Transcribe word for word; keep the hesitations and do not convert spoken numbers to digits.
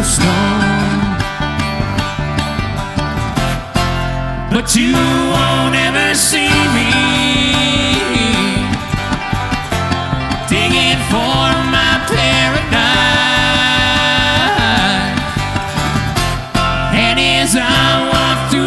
stone. But you won't ever see me digging for